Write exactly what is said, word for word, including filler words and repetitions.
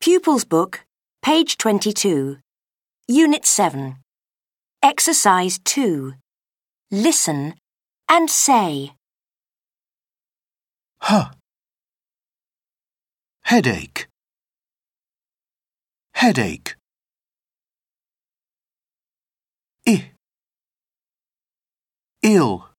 Pupils Book, page twenty-two, Unit seven. Exercise two. Listen and say. Huh. Headache. Headache. I. Ill.